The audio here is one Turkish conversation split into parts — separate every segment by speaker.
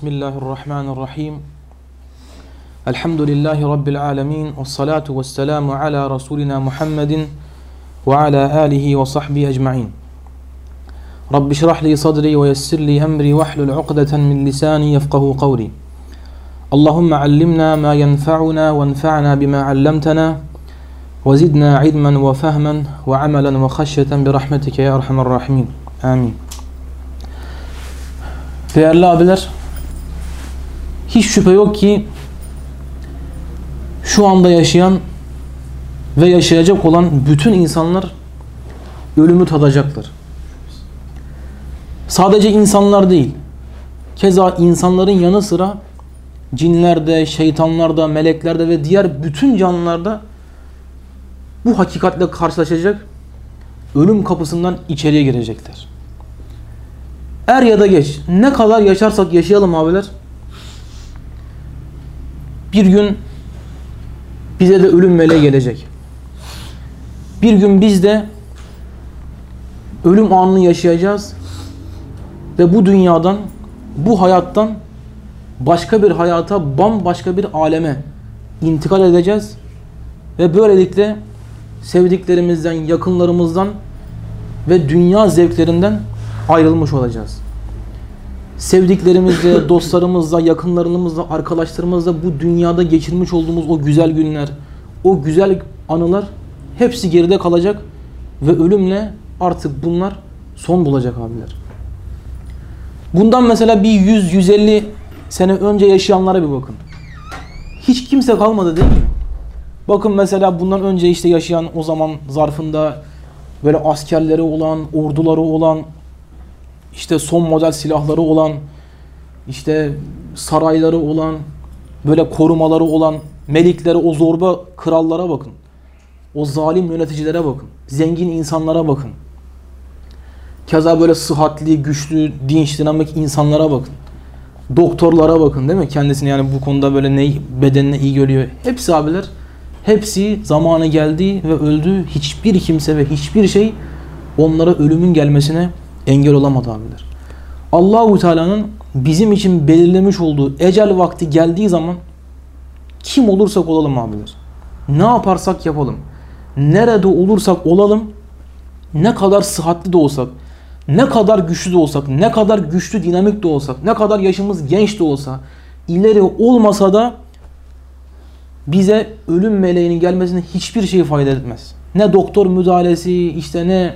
Speaker 1: Bismillahirrahmanirrahim. Elhamdülillahi Rabbil alemin. Ve salatu ve selamu ala Resulina Muhammedin ve ala alihi ve sahbihi ecma'in. Rabbi şrahli sadri ve yessirli emri ve hlul uqdeten min lisani yefkahu kavli. Allahümme allimna ma yenfa'una ve enfa'na bima allamtana ve zidna ilmen ve fehmen ve amelen ve haşyeten bi rahmetike ya erhamer rahimin. Amin. Değerli abiler, hiç şüphe yok ki şu anda yaşayan ve yaşayacak olan bütün insanlar ölümü tadacaklar. Sadece insanlar değil, keza insanların yanı sıra cinlerde, şeytanlarda, meleklerde ve diğer bütün canlılarda bu hakikatle karşılaşacak, ölüm kapısından içeriye girecekler. Er ya da geç, ne kadar yaşarsak yaşayalım abiler, bir gün bize de ölüm meleği gelecek. Bir gün biz de ölüm anını yaşayacağız ve bu dünyadan, bu hayattan başka bir hayata, bambaşka bir aleme intikal edeceğiz ve böylelikle sevdiklerimizden, yakınlarımızdan ve dünya zevklerinden ayrılmış olacağız. Sevdiklerimizle, dostlarımızla, yakınlarımızla, arkadaşlarımızla bu dünyada geçirmiş olduğumuz o güzel günler, o güzel anılar hepsi geride kalacak ve ölümle artık bunlar son bulacak abiler. Bundan mesela bir 100-150 sene önce yaşayanlara bir bakın. Hiç kimse kalmadı değil mi? Bakın mesela bundan önce işte yaşayan, o zaman zarfında böyle askerleri olan, orduları olan, işte son model silahları olan, işte sarayları olan, böyle korumaları olan melikleri, o zorba krallara bakın. O zalim yöneticilere bakın. Zengin insanlara bakın. Keza böyle sıhhatli, güçlü, dinç, dinamik insanlara bakın. Doktorlara bakın değil mi? Kendisini yani bu konuda böyle bedenine iyi görüyor. Hepsi abiler, hepsi zamanı geldi ve öldü. Hiçbir kimse ve hiçbir şey onlara ölümün gelmesine engel olamadı abiler. Allah-u Teala'nın bizim için belirlemiş olduğu ecel vakti geldiği zaman kim olursak olalım abiler, ne yaparsak yapalım, nerede olursak olalım, ne kadar sıhhatli de olsak, ne kadar güçlü de olsak, ne kadar güçlü dinamik de olsak, ne kadar yaşımız genç de olsa, ileri olmasa da bize ölüm meleğinin gelmesine hiçbir şey fayda etmez. Ne doktor müdahalesi, işte ne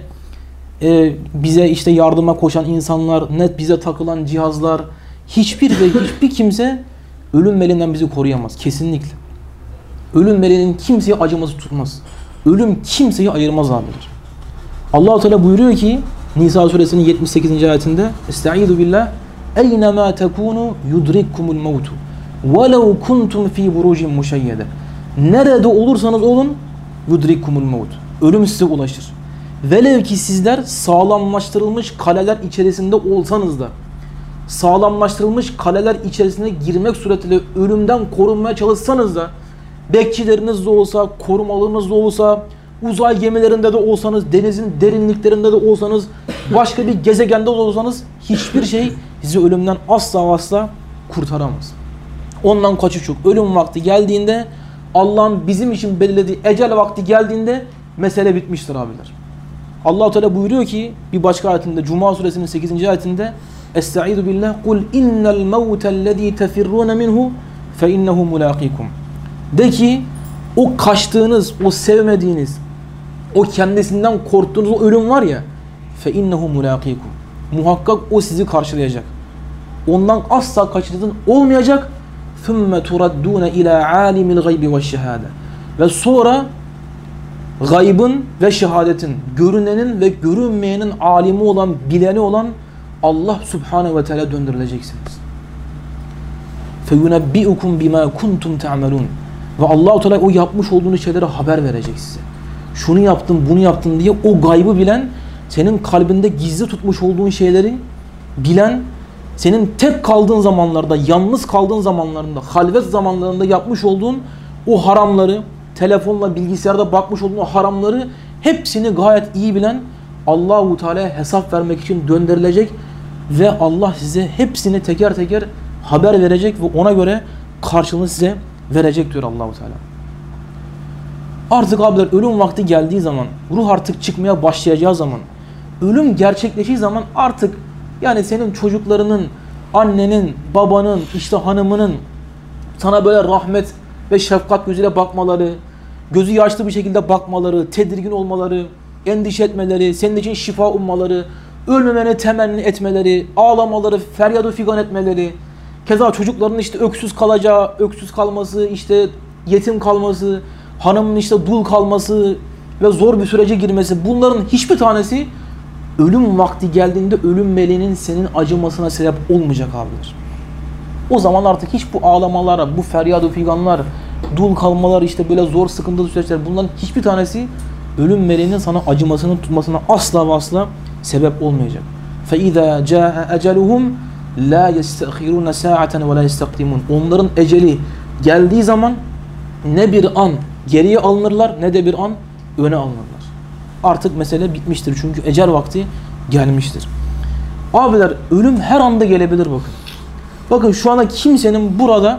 Speaker 1: bize işte yardıma koşan insanlar, ne bize takılan cihazlar, hiçbir kimse ölüm meleğinden bizi koruyamaz. Kesinlikle. Ölüm meleğinin kimseye acıması tutmaz. Ölüm kimseyi ayırmaz abiler. Allah-u Teala buyuruyor ki Nisa suresinin 78. ayetinde Estaizu billah Eynema tekunu yudrikkumul mevtu velev kuntum fi burucin muşeyyede. Nerede olursanız olun yudrikkumul mevt. Ölüm size ulaşır. Velev ki sizler sağlamlaştırılmış kaleler içerisinde olsanız da, sağlamlaştırılmış kaleler içerisine girmek suretiyle ölümden korunmaya çalışsanız da, bekçileriniz de olsa, korumalarınız da olsa, uzay gemilerinde de olsanız, denizin derinliklerinde de olsanız, başka bir gezegende de olsanız, hiçbir şey sizi ölümden asla kurtaramaz. Ondan kaçış yok. Ölüm vakti geldiğinde, Allah'ın bizim için belirlediği ecel vakti geldiğinde mesele bitmiştir abiler. Allah-u Teala buyuruyor ki bir başka ayetinde, Cuma suresinin 8. ayetinde Estaizu billah kul innel mevtellezî tefirrûne minhu fe innehu mulâkikum. De ki o kaçtığınız, o sevmediğiniz, o kendisinden korktuğunuz o ölüm var ya fe innehu mulâkikum. Muhakkak o sizi karşılayacak. Ondan asla kaçırdığın olmayacak. ثُمَّ تُرَدُّونَ اِلَى عَالِمِ الْغَيْبِ وَالشَّهَادَةِ. Ve sonra gaybın ve şehadetin, görünenin ve görünmeyenin alimi olan, bileni olan Allah Subhanahu ve Teala döndürüleceksiniz. فَيُنَبِّئُكُمْ بِمَا كُنْتُمْ تَعْمَلُونَ. Ve Allah-u Teala o yapmış olduğunuz şeylere haber verecek size. Şunu yaptım, bunu yaptım diye o gaybı bilen, senin kalbinde gizli tutmuş olduğun şeyleri bilen, senin tek kaldığın zamanlarda, yalnız kaldığın zamanlarında, halvet zamanlarında yapmış olduğun o haramları, telefonla, bilgisayarda bakmış olduğun o haramları hepsini gayet iyi bilen Allah-u Teala'ya hesap vermek için döndürülecek ve Allah size hepsini teker teker haber verecek ve ona göre karşılığını size verecek diyor Allah-u Teala. Artık abiler ölüm vakti geldiği zaman, ruh artık çıkmaya başlayacağı zaman, ölüm gerçekleştiği zaman artık yani senin çocuklarının, annenin, babanın, işte hanımının sana böyle rahmet ve şefkat gözüyle bakmaları, gözü yaşlı bir şekilde bakmaları, tedirgin olmaları, endişe etmeleri, senin için şifa ummaları, ölmemeni temenni etmeleri, ağlamaları, feryadu figan etmeleri, keza çocukların işte öksüz kalacağı, öksüz kalması, işte yetim kalması, hanımın işte dul kalması ve zor bir sürece girmesi, bunların hiçbir tanesi ölüm vakti geldiğinde ölüm meleğinin senin acımasına sebep olmayacak abiler. O zaman artık hiç bu ağlamalar, bu feryadu figanlar, dul kalmalar, işte böyle zor sıkıntılı süreçler, bunların hiçbir tanesi ölüm meleğinin sana acımasını tutmasına asla ve asla sebep olmayacak. فَاِذَا جَاءَ اَجَلُهُمْ لَا يَسْتَخِرُونَ سَاعَةً وَلَا يَسْتَقْدِمُونَ Onların eceli geldiği zaman ne bir an geriye alınırlar ne de bir an öne alınırlar. Artık mesele bitmiştir çünkü ecel vakti gelmiştir. Abiler ölüm her anda gelebilir bakın. Bakın şu anda kimsenin burada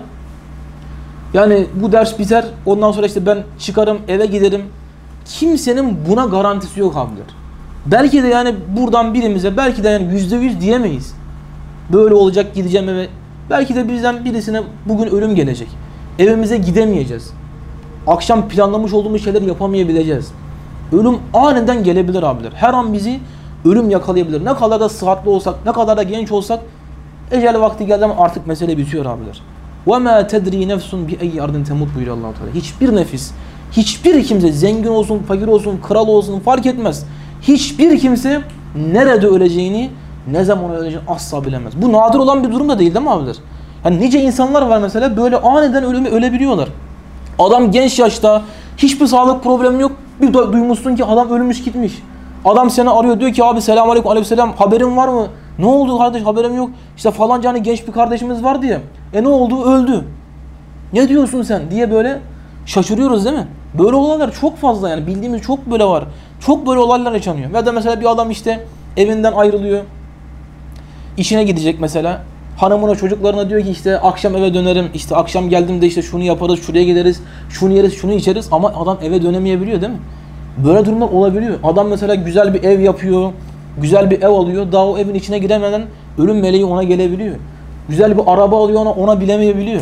Speaker 1: yani bu ders biter ondan sonra işte ben çıkarım eve giderim. Kimsenin buna garantisi yok abiler. Belki de yani buradan birimize belki de yani %100 diyemeyiz. Böyle olacak gideceğim eve. Belki de bizden birisine bugün ölüm gelecek. Evimize gidemeyeceğiz. Akşam planlamış olduğumuz şeyleri yapamayabileceğiz. Ölüm aniden gelebilir abiler. Her an bizi ölüm yakalayabilir. Ne kadar da sıhhatli olsak, ne kadar da genç olsak ecel vakti geldi ama artık mesele bitiyor abiler. وَمَا تَدْرِي نَفْسٌ بِأَيِّ أَرْضٍ تَمُوتُ buyuruyor Allah-u Teala. Hiçbir nefis, hiçbir kimse zengin olsun, fakir olsun, kral olsun fark etmez. Hiçbir kimse nerede öleceğini, ne zaman öleceğini asla bilemez. Bu nadir olan bir durum da değil mi abiler? Yani nice insanlar var mesela böyle aniden ölebiliyorlar. Adam genç yaşta hiçbir sağlık problemi yok. Bir duymuşsun ki adam ölmüş gitmiş. Adam seni arıyor diyor ki abi selamünaleyküm aleykümselam haberin var mı? Ne oldu kardeş haberim yok. İşte falanca hani genç bir kardeşimiz var diye. Ne oldu? Öldü. Ne diyorsun sen diye böyle şaşırıyoruz değil mi? Böyle olaylar çok fazla yani bildiğimiz çok böyle var. Çok böyle olaylar yaşanıyor. Ya da mesela bir adam işte evinden ayrılıyor. İşine gidecek mesela. Hanımına çocuklarına diyor ki işte akşam eve dönerim. İşte akşam geldiğimde işte şunu yaparız, şuraya gideriz, şunu yeriz, şunu içeriz. Ama adam eve dönemeyebiliyor değil mi? Böyle durumlar olabiliyor. Adam mesela güzel bir ev yapıyor. Güzel bir ev alıyor. Daha o evin içine giremeden ölüm meleği ona gelebiliyor. Güzel bir araba alıyor ona bilemeyebiliyor.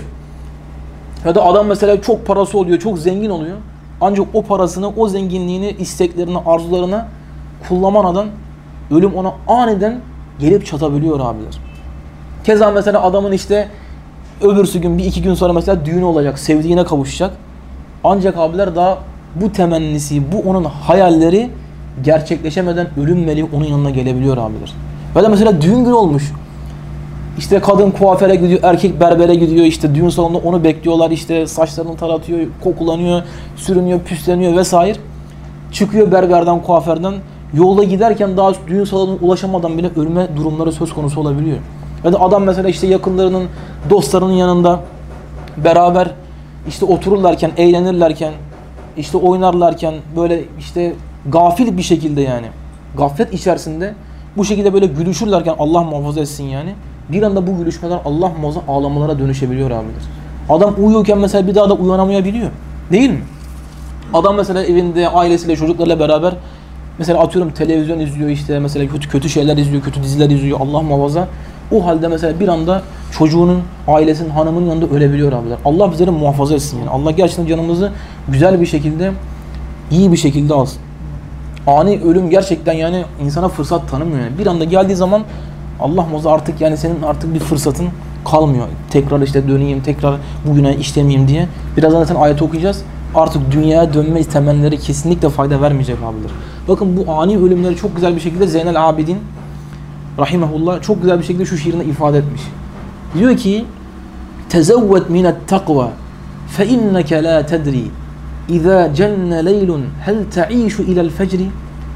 Speaker 1: Ya da adam mesela çok parası oluyor, çok zengin oluyor. Ancak o parasını, o zenginliğini, isteklerini, arzularına kullanmadan ölüm ona aniden gelip çatabiliyor abiler. Keza mesela adamın işte öbürsü gün, bir iki gün sonra mesela düğünü olacak, sevdiğine kavuşacak. Ancak abiler daha bu temennisi, bu onun hayalleri gerçekleşemeden ölüm meleği onun yanına gelebiliyor abiler. Ya da mesela düğün günü olmuş. İşte kadın kuaföre gidiyor, erkek berbere gidiyor, işte düğün salonunda onu bekliyorlar, işte saçlarını taratıyor, kokulanıyor, sürünüyor, püsleniyor vesaire. Çıkıyor berberden, kuaförden, yolda giderken daha düğün salonuna ulaşamadan bile ölme durumları söz konusu olabiliyor. Ya da adam mesela işte yakınlarının, dostlarının yanında beraber işte otururlarken, eğlenirlerken, işte oynarlarken böyle işte gafil bir şekilde yani gaflet içerisinde bu şekilde böyle gülüşürlerken Allah muhafaza etsin yani bir anda bu gülüşmeler Allah muhafaza ağlamalara dönüşebiliyor abiler. Adam uyuyorken mesela bir daha da uyanamayabiliyor. Değil mi? Adam mesela evinde ailesiyle çocuklarla beraber mesela atıyorum televizyon izliyor işte mesela kötü şeyler izliyor, kötü diziler izliyor Allah muhafaza. O halde mesela bir anda çocuğunun, ailesinin, hanımının yanında ölebiliyor abiler. Allah bizleri muhafaza etsin yani. Allah gerçekten canımızı güzel bir şekilde, iyi bir şekilde alsın. Ani ölüm gerçekten yani insana fırsat tanımıyor yani. Bir anda geldiği zaman Allah muhafaza artık yani senin artık bir fırsatın kalmıyor. Tekrar işte döneyim, tekrar bu günah işlemeyeyim diye. Birazdan zaten ayet okuyacağız. Artık dünyaya dönme temelleri kesinlikle fayda vermeyecek abiler. Bakın bu ani ölümleri çok güzel bir şekilde Zeynel Abidin rahimehullah çok güzel bir şekilde şu şiirinde ifade etmiş. Diyor ki: "Tezevvet minet takva fe inneke la tedri iza cenne leylun hel ta'ishu ila'l fecri."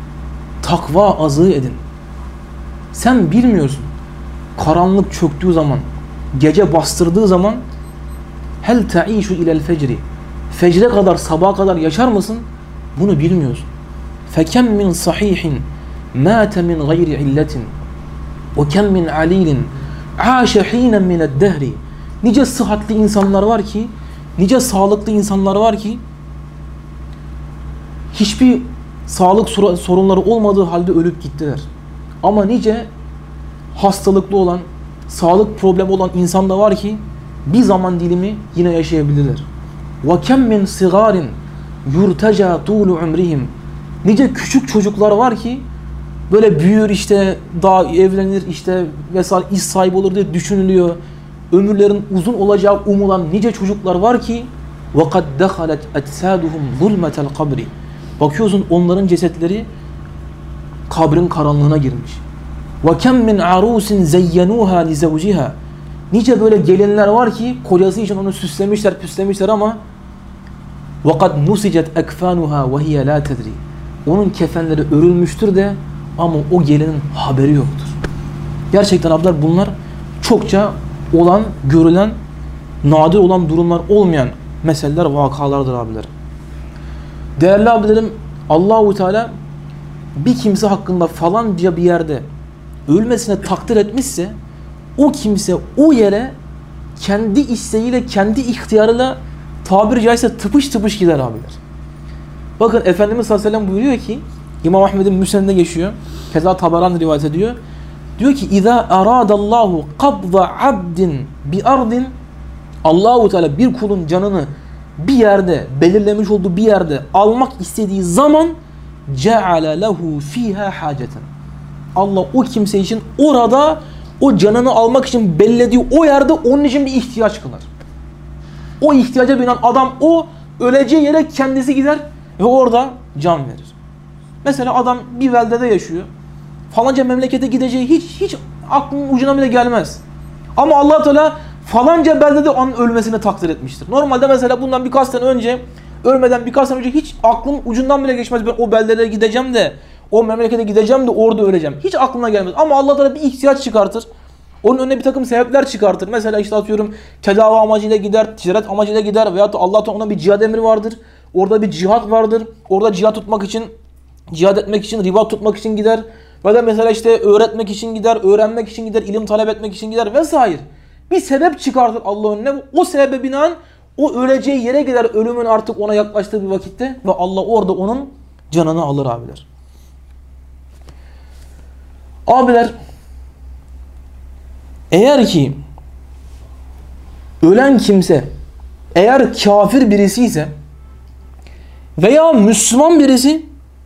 Speaker 1: Takva azığı edin. Sen bilmiyorsun. Karanlık çöktüğü zaman, gece bastırdığı zaman hel ta'ishu ila'l fecri. Fecre kadar, sabaha kadar yaşar mısın? Bunu bilmiyorsun. Fekem min sahihin mâte min gayri illetin ve kem min alilin 'âşe hînen mine'd-dehri. Nice sıhhatli insanlar var ki, nice sağlıklı insanlar var ki hiçbir sağlık sorunları olmadığı halde ölüp gittiler. Ama nice hastalıklı olan, sağlık problemi olan insan da var ki bir zaman dilimi yine yaşayabilirler. وَكَمْ مِنْ صِغَارٍ يُرْتَجَى طُولُ عُمْرِهِمْ. Nice küçük çocuklar var ki böyle büyür, işte daha evlenir, işte vesaire, iş sahibi olur diye düşünülüyor. Ömürlerin uzun olacağı umulan nice çocuklar var ki وَقَدْ دَخَلَتْ اَجْسَادُهُمْ ظُلْمَةَ الْقَبْرِ. Bakıyorsun onların cesetleri kabrin karanlığına girmiş. وَكَمْ مِنْ عَرُوسٍ زَيَّنُوهَا لِزَوْجِهَا. Nice böyle gelinler var ki kocası için onu süslemişler, püslemişler ama وَقَدْ نُسِجَتْ اَكْفَانُهَا وَهِيَ لَا تَدْرِي. Onun kefenleri örülmüştür de ama o gelinin haberi yoktur. Gerçekten abiler bunlar çokça olan, görülen, nadir olan durumlar olmayan meseleler, vakalardır abiler. Değerli abilerim, Allahu Teala bir kimse hakkında falanca bir yerde ölmesine takdir etmişse o kimse o yere kendi isteğiyle, kendi ihtiyarıyla tabiri caizse tıpış tıpış gider abiler. Bakın Efendimiz sallallahu aleyhi ve sellem buyuruyor ki, İmam Ahmed'in Müsned'inde geçiyor. Keza Taberani rivayet ediyor. Diyor ki İza aradallahu qabda abdin bi ardin. Allahu Teala bir kulun canını bir yerde, belirlemiş olduğu bir yerde almak istediği zaman ceale lehu fiha haceten. Allah o kimse için orada o canını almak için belirlediği o yerde onun için bir ihtiyaç kılar. O ihtiyaca binen adam o öleceği yere kendisi gider ve orada can verir. Mesela adam bir beldede yaşıyor. Falanca memlekete gideceği hiç aklının ucuna bile gelmez. Ama Allah Teala falanca beldede onun ölmesini takdir etmiştir. Normalde mesela bundan birkaç sene önce, ölmeden birkaç sene önce hiç aklın ucundan bile geçmez. Ben o beldede gideceğim de, o memlekete gideceğim de orada öleceğim. Hiç aklına gelmez. Ama Allah Teala bir ihtiyaç çıkartır. Onun önüne bir takım sebepler çıkartır. Mesela işte atıyorum tedavi amacıyla gider, ticaret amacıyla gider veyahut da Allah Teala ona bir cihad emri vardır. Orada bir cihat vardır. Orada cihat tutmak için, cihad etmek için, ribat tutmak için gider. Ya da mesela işte öğretmek için gider, öğrenmek için gider, ilim talep etmek için gider vesaire. Bir sebep çıkartır Allah önüne. O sebebe binaen o öleceği yere gider, ölümün artık ona yaklaştığı bir vakitte ve Allah orada onun canını alır abiler. Abiler, eğer ki ölen kimse eğer kafir birisi ise veya Müslüman birisi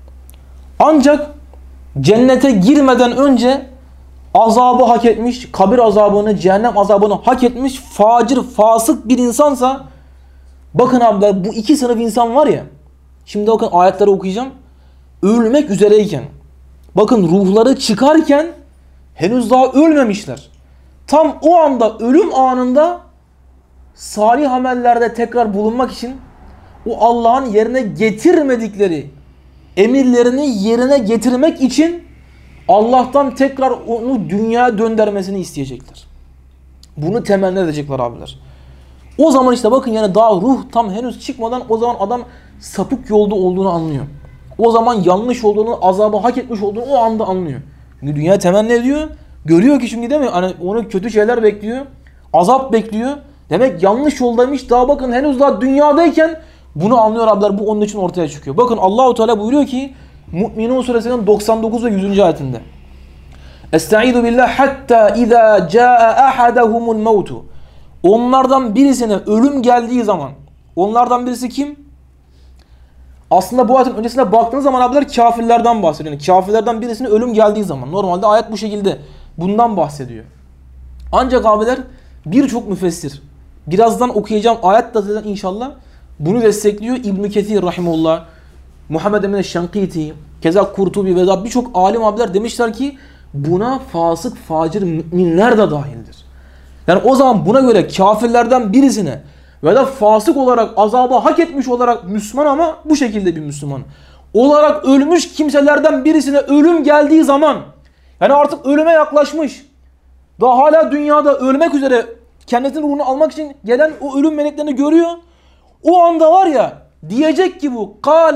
Speaker 1: ancak cennete girmeden önce azabı hak etmiş, kabir azabını, cehennem azabını hak etmiş, facir, fasık bir insansa, bakın abiler bu iki sınıf insan var ya, şimdi bakın ayetleri okuyacağım, ölmek üzereyken, bakın ruhları çıkarken henüz daha ölmemişler. Tam o anda, ölüm anında salih amellerde tekrar bulunmak için o Allah'ın yerine getirmedikleri emirlerini yerine getirmek için Allah'tan tekrar onu dünyaya döndürmesini isteyecekler. Bunu temenni edecekler abiler. O zaman işte bakın yani daha ruh tam henüz çıkmadan o zaman adam sapık yolda olduğunu anlıyor. O zaman yanlış olduğunu, azabı hak etmiş olduğunu o anda anlıyor. Çünkü dünya temenni ediyor. Görüyor ki şimdi değil mi? Hani onu kötü şeyler bekliyor. Azap bekliyor. Demek yanlış yoldaymış. Daha bakın henüz daha dünyadayken bunu anlıyor abiler. Bu onun için ortaya çıkıyor. Bakın Allahu Teala buyuruyor ki Mü'minun suresinin 99 ve 100. ayetinde. Estaizu billah hatta iza caa ahadahumul mautu. Onlardan birisine ölüm geldiği zaman, onlardan birisi kim? Aslında bu ayetin öncesine baktığınız zaman abiler kafirlerden bahsediyor. Yani kafirlerden birisine ölüm geldiği zaman. Normalde ayet bu şekilde bundan bahsediyor. Ancak abiler birçok müfessir, birazdan okuyacağım ayet de zaten inşallah bunu destekliyor. İbn Kesir rahimehullah, Muhammed Emin Şenkiti, keza Kurtubi ve birçok alim abiler demişler ki buna fasık, facir müminler de dahildir. Yani o zaman buna göre kafirlerden birisine ve da fasık olarak azabı hak etmiş olarak Müslüman ama bu şekilde bir Müslüman olarak ölmüş kimselerden birisine ölüm geldiği zaman, yani artık ölüme yaklaşmış, daha hala dünyada ölmek üzere kendisinin ruhunu almak için gelen o ölüm meleklerini görüyor. O anda var ya diyecek ki bu "Kâle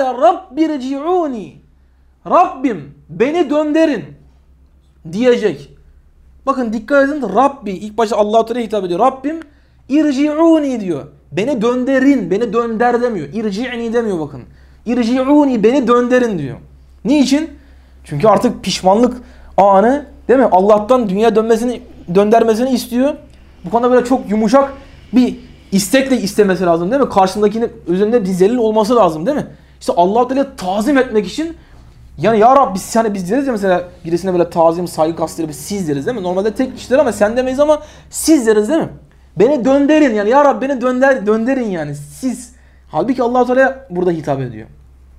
Speaker 1: rabbirci'ûni", Rabbim beni döndürün diyecek. Bakın dikkat edin, Rabbi ilk başta Allah-u Teala hitap ediyor. Rabbim irci'uni diyor. Beni döndürün, beni dönder demiyor. İrci'ni demiyor bakın. İrci'uni, beni döndürün diyor. Niçin? Çünkü artık pişmanlık anı, değil mi? Allah'tan dünya döndürmesini istiyor. Bu konuda böyle çok yumuşak bir istekle istemesi lazım, değil mi? Karşındakinin üzerinde bir zelil olması lazım, değil mi? İşte Allah-u Teala tazim etmek için, yani ya Rabbi biz deriz ya mesela birisine böyle tazim, saygı kastıyla siz deriz, değil mi? Normalde tek kişiler ama sen demeyiz ama siz deriz, değil mi? Beni döndürün, yani ya Rabbi beni döndürün yani siz. Halbuki Allah-u Teala burada hitap ediyor.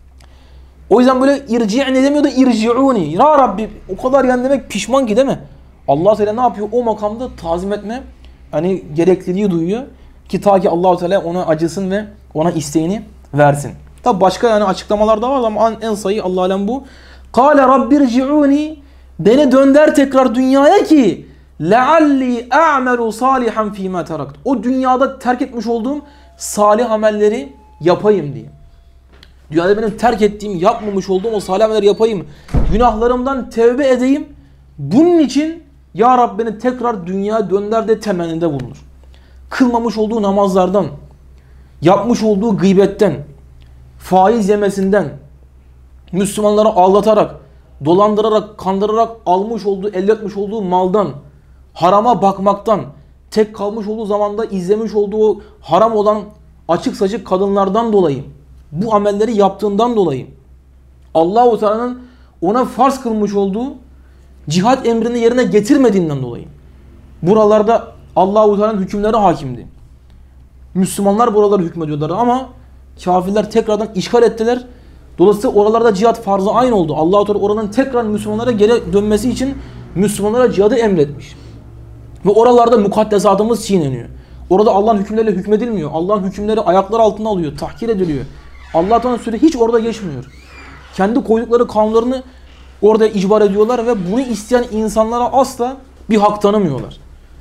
Speaker 1: O yüzden böyle irci'ni demiyor da irci'uni. Ya Rabbi, o kadar yani demek pişman ki, değil mi? Allah-u Teala ne yapıyor? O makamda tazim etme hani gerekliliği duyuyor ki ta ki Allah-u Teala ona acısın ve ona isteğini versin. Tabi başka yani açıklamalar da var ama en sayı Allah alem bu. Kâle rabbirci'uni, beni dönder tekrar dünyaya ki lealli a'melu salihan fîmâ terakt. O dünyada terk etmiş olduğum salih amelleri yapayım diye. Dünyada benim terk ettiğim, yapmamış olduğum o salih amelleri yapayım. Günahlarımdan tevbe edeyim. Bunun için ya Rabbi beni tekrar dünyaya dönder de temennide bulunur. Kılmamış olduğu namazlardan, yapmış olduğu gıybetten, faiz yemesinden, Müslümanları aldatarak, dolandırarak, kandırarak almış olduğu, elde etmiş olduğu maldan, harama bakmaktan, tek kalmış olduğu zamanda izlemiş olduğu haram olan açık saçık kadınlardan dolayı, bu amelleri yaptığından dolayı, Allah-u Teala'nın ona farz kılmış olduğu cihat emrini yerine getirmediğinden dolayı. Buralarda Allah-u Teala'nın hükümleri hakimdi. Müslümanlar buraları hükmediyorlar ama kafirler tekrardan işgal ettiler. Dolayısıyla oralarda cihat farzı aynı oldu. Allah-u Teala oranın tekrar Müslümanlara geri dönmesi için Müslümanlara cihadı emretmiş. Ve oralarda mukaddesatımız çiğneniyor. Orada Allah'ın hükümleriyle hükmedilmiyor. Allah'ın hükümleri ayaklar altına alıyor, tahkir ediliyor. Allah-u Teala'nın süreci hiç orada geçmiyor. Kendi koydukları kanunlarını orada icbar ediyorlar ve bunu isteyen insanlara asla bir hak tanımıyorlar.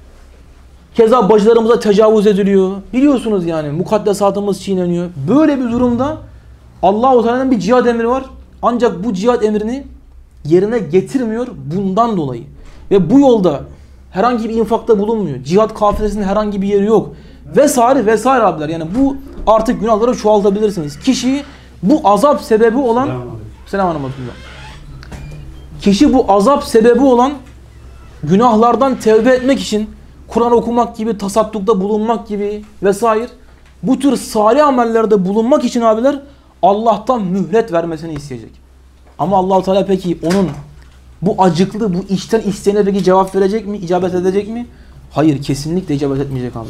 Speaker 1: Keza bacılarımıza tecavüz ediliyor. Biliyorsunuz yani mukaddesatımız çiğneniyor. Böyle bir durumda Allah-u Teala'nın bir cihad emri var. Ancak bu cihad emrini yerine getirmiyor bundan dolayı. Ve bu yolda herhangi bir infakta bulunmuyor. Cihad kafilesinin herhangi bir yeri yok. Vesaire vesaire abiler. Yani bu artık günahları çoğaltabilirsiniz. Kişi bu azap sebebi olan Selamünaleyküm. Kişi bu azap sebebi olan günahlardan tevbe etmek için Kur'an okumak gibi, tasaddukta bulunmak gibi vesaire bu tür salih amellerde bulunmak için abiler Allah'tan mühlet vermesini isteyecek. Ama Allah-u Teala peki onun bu acıklı, bu içten isteğine peki cevap verecek mi? İcabet edecek mi? Hayır, kesinlikle icabet etmeyecek abiler.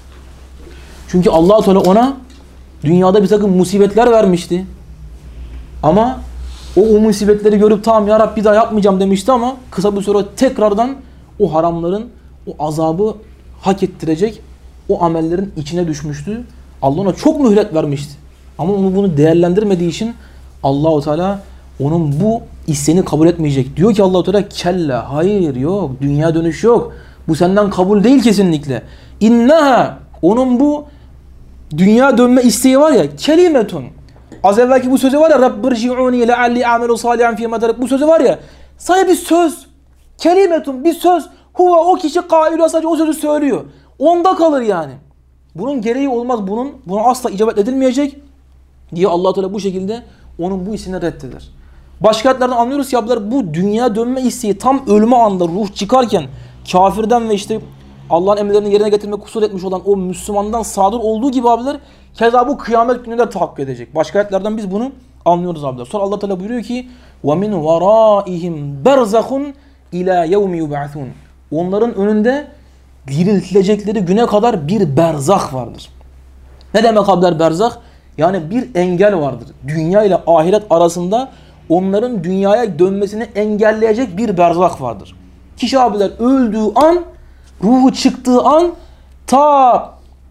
Speaker 1: Çünkü Allah-u Teala ona dünyada bir takım musibetler vermişti. Ama o musibetleri görüp tamam ya Rabbi bir daha yapmayacağım demişti ama kısa bir süre tekrardan o haramların, o azabı hak ettirecek o amellerin içine düşmüştü. Allah ona çok mühlet vermişti. Ama onu bunu değerlendirmediği için Allah-u Teala onun bu isteğini kabul etmeyecek. Diyor ki Allah-u Teala kella, hayır yok, dünya dönüş yok. Bu senden kabul değil kesinlikle. İnneha, onun bu dünya dönme isteği var ya, kelimetun. Az evvelki bu sözü var ya, Rabbirci'uni lealli a'melu salihan fîmâ terakt. Bu sözü var ya, sadece bir söz. Kelimetun, bir söz. Huve, o kişi kâilü, sadece o sözü söylüyor. Onda kalır yani. Bunun gereği olmaz. Buna asla icabet edilmeyecek diye Allah Teala bu şekilde onun bu isteğini reddeder. Başka ayetlerden anlıyoruz ki abiler, bu dünya dönme isteği tam ölme anında ruh çıkarken kafirden ve işte Allah'ın emirlerini yerine getirmek kusur etmiş olan o Müslümandan sadır olduğu gibi abiler, keza bu kıyamet günü de tahakkuk edecek. Başka ayetlerden biz bunu anlıyoruz abiler. Sonra Allah Teala buyuruyor ki وَمِنْ وَرَائِهِمْ بَرْزَخٌ اِلَى يَوْمِ يُبْعَثُونَ. Onların önünde diriltilecekleri güne kadar bir berzah vardır. Ne demek abiler berzah? Yani bir engel vardır. Dünya ile ahiret arasında onların dünyaya dönmesini engelleyecek bir berzah vardır. Kişi abiler öldüğü an, ruhu çıktığı an ta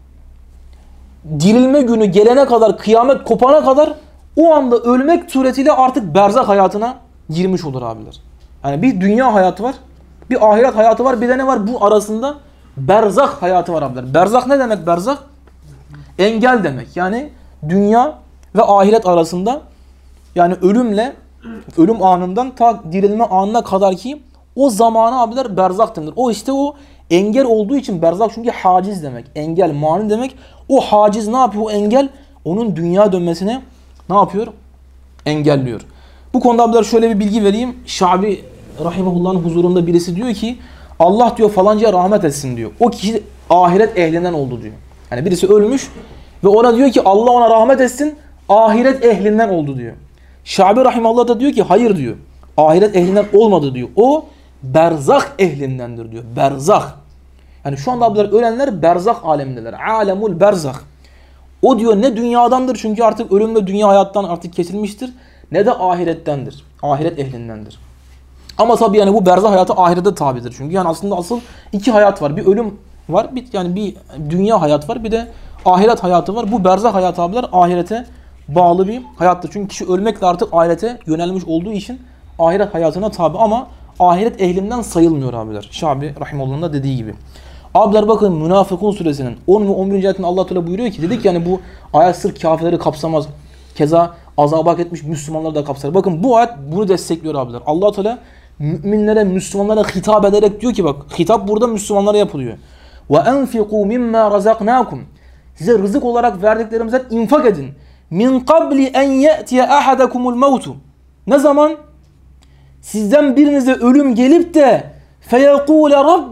Speaker 1: dirilme günü gelene kadar, kıyamet kopana kadar o anda ölmek suretiyle artık berzah hayatına girmiş olur abiler. Yani bir dünya hayatı var, bir ahiret hayatı var, bir de ne var? Bu arasında berzah hayatı var abiler. Berzah ne demek berzah? Engel demek. Yani dünya ve ahiret arasında, yani ölüm anından ta dirilme anına kadar ki O zamana abiler berzak denir. O işte o engel olduğu için berzak, çünkü haciz demek. Engel, mani demek. O haciz ne yapıyor? O engel onun dünya dönmesine ne yapıyor? Engelliyor. Bu konuda abiler şöyle bir bilgi vereyim. Şabi rahimehullah'ın huzurunda birisi diyor ki Allah diyor falancaya rahmet etsin diyor. O kişi ahiret ehlinden oldu diyor. Yani birisi ölmüş ve ona diyor ki Allah ona rahmet etsin, ahiret ehlinden oldu diyor. Şabi rahimahullah da diyor ki hayır diyor. Ahiret ehlinden olmadı diyor. O berzak ehlindendir diyor. Berzak. Yani şu anda abiler ölenler berzak alemindeler. Alemul berzak. O diyor ne dünyadandır, çünkü artık ölümle dünya hayattan artık kesilmiştir, ne de ahirettendir. Ahiret ehlindendir. Ama tabii yani bu berzah hayatı ahirete tabidir. Çünkü yani aslında asıl iki hayat var. Bir ölüm var, bir dünya hayat var, bir de ahiret hayatı var. Bu berzah hayatı abiler ahirete bağlı bir hayattır. Çünkü kişi ölmekle artık ahirete yönelmiş olduğu için ahiret hayatına tabi, ama ahiret ehlinden sayılmıyor abiler. Şabi rahimullah'ın da dediği gibi. Abiler bakın Münafıkun suresinin 10 ve 11. ayetinde Allah Teala buyuruyor ki, dedik yani bu ayet sırf kafirleri kapsamaz. Keza azaba hak etmiş Müslümanları da kapsar. Bakın bu ayet bunu destekliyor abiler. Allah Teala müminlere, Müslümanlara hitap ederek diyor ki, bak hitap burada Müslümanlara yapılıyor. Ve enfiqu mimma razaknakum. Size rızık olarak verdiklerimizden infak edin. Min qabli en ya'tiye ahadakumul mautu. Ne zaman? Sizden birinize ölüm gelip de feyekule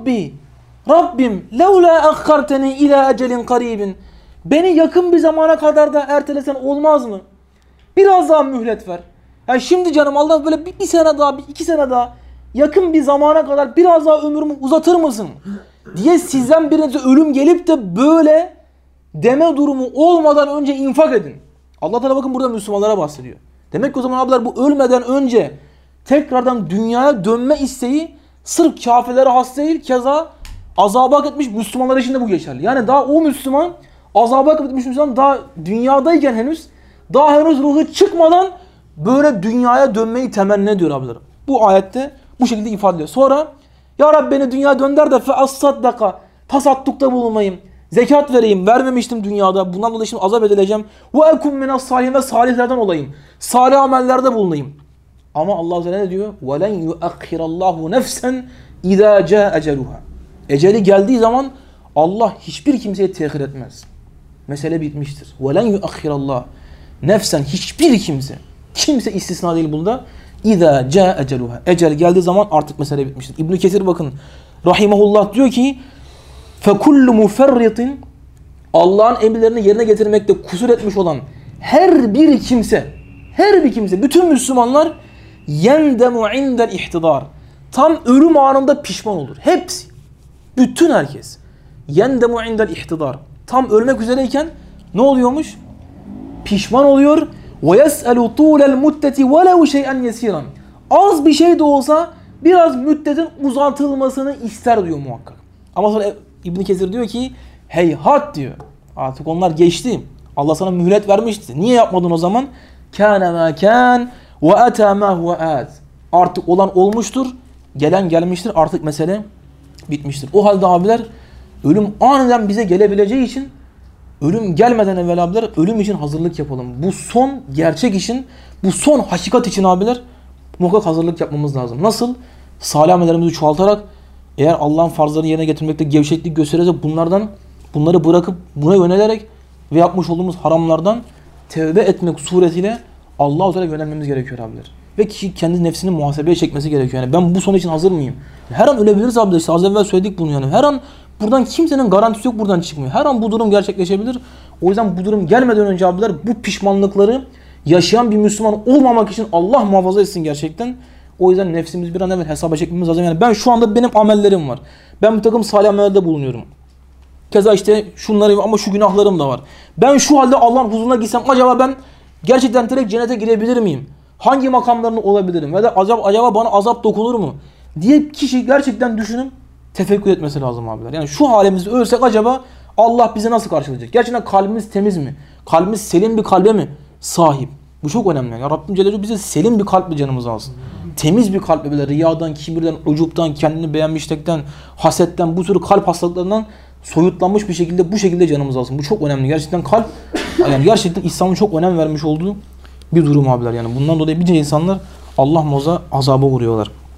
Speaker 1: Rabbim levla akharteni ila ecelin karibin. Beni yakın bir zamana kadar da ertelesen olmaz mı? Biraz daha mühlet ver. Yani şimdi canım Allah böyle bir sene daha, bir iki sene daha, yakın bir zamana kadar biraz daha ömrümü uzatır mısın diye sizden birinize ölüm gelip de böyle deme durumu olmadan önce infak edin. Allah Teala bakın burada Müslümanlara bahsediyor. Demek ki o zaman abiler bu ölmeden önce tekrardan dünyaya dönme isteği sırf kafirlere has değil, keza azaba hak etmiş Müslümanlar için de bu geçerli. Yani daha o Müslüman, azaba hak etmiş Müslüman daha dünyadayken henüz ruhu çıkmadan böyle dünyaya dönmeyi temenni ediyor abilerim. Bu ayette bu şekilde ifade ediyor. Sonra ya Rabbi beni dünyaya dönder de fe as-saddaka, tasaddukta bulunmayayım, zekat vereyim, vermemiştim dünyada, bundan dolayı şimdi azap edileceğim. Ve ekun minas salihin, ve salihlerden olayım, salih amellerde bulunayım. Ama Allah Teala ne diyor? وَلَنْ يُؤَخِّرَ اللّٰهُ نَفْسًا اِذَا جَاءَ اَجَلُهَا. Eceli geldiği zaman Allah hiçbir kimseye tehir etmez. Mesele bitmiştir. وَلَنْ يُؤَخِّرَ اللّٰهُ nefsen, hiçbir kimse istisna değil bunda. اِذَا جَاءَ اَجَلُهَا. Ecel geldiği zaman artık mesele bitmiştir. İbn-i Kesir bakın rahimahullah diyor ki فَكُلُّ مُفَرِّطٍ Allah'ın emirlerini yerine getirmekte kusur etmiş olan her bir kimse, bütün Müslümanlar yendemu indel ihtidar. Tam ölüm anında pişman olur. Hepsi. Bütün herkes. Yendemu indel ihtidar. Tam ölmek üzereyken ne oluyormuş? Pişman oluyor. Ve yes'elu tulel muddeti velev şey'en yesiran. Az bir şey de olsa biraz müddetin uzatılmasını ister diyor muhakkak. Ama sonra İbn Kesir diyor ki heyhat diyor. Artık onlar geçti. Allah sana mühlet vermişti. Niye yapmadın o zaman? Kâne mâ kân ve etâ mâ huve âd. Artık olan olmuştur. Gelen gelmiştir. Artık mesele bitmiştir. O halde abiler ölüm aniden bize gelebileceği için ölüm gelmeden evvel abiler ölüm için hazırlık yapalım. Bu son gerçek için, bu son hakikat için abiler muhakkak hazırlık yapmamız lazım. Nasıl? Salih amellerimizi çoğaltarak, eğer Allah'ın farzlarını yerine getirmekte gevşeklik gösterirsek bunları bırakıp buna yönelerek ve yapmış olduğumuz haramlardan tevbe etmek suretiyle Allah-u Teala yönelmemiz gerekiyor abiler. Ve kişi kendi nefsini muhasebeye çekmesi gerekiyor. Yani ben bu son için hazır mıyım? Her an ölebiliriz abiler. İşte az evvel söyledik bunu yani. Her an buradan kimsenin garantisi yok, buradan çıkmıyor. Her an bu durum gerçekleşebilir. O yüzden bu durum gelmeden önce abiler bu pişmanlıkları yaşayan bir Müslüman olmamak için Allah muhafaza etsin gerçekten. O yüzden nefsimizi bir an evvel hesaba çekmemiz lazım. Yani ben şu anda benim amellerim var. Ben bir takım salih amellerde bulunuyorum. Keza işte şunları ama şu günahlarım da var. Ben şu halde Allah'ın huzuruna gitsem acaba ben gerçekten direkt cennete girebilir miyim? Hangi makamlarını olabilirim? Ve de acaba bana azap dokunur mu? Diye kişi gerçekten düşünüp tefekkür etmesi lazım abiler. Yani şu halimizde ölsek acaba Allah bize nasıl karşılayacak? Gerçekten kalbimiz temiz mi? Kalbimiz selim bir kalbe mi sahip? Bu çok önemli. Ya Rabbim Celle Celaluhu bize selim bir kalple canımızı alsın. Temiz bir kalple, böyle riyadan, kibirden, ucuptan, kendini beğenmişlikten, hasetten, bu tür kalp hastalıklarından soyutlanmış bir şekilde bu şekilde canımız alsın. Bu çok önemli. Gerçekten kalp, yani gerçekten İslam'ın çok önem vermiş olduğu bir durum abiler. Yani bundan dolayı birçok insanlar Allah muhafaza azaba uğruyorlar.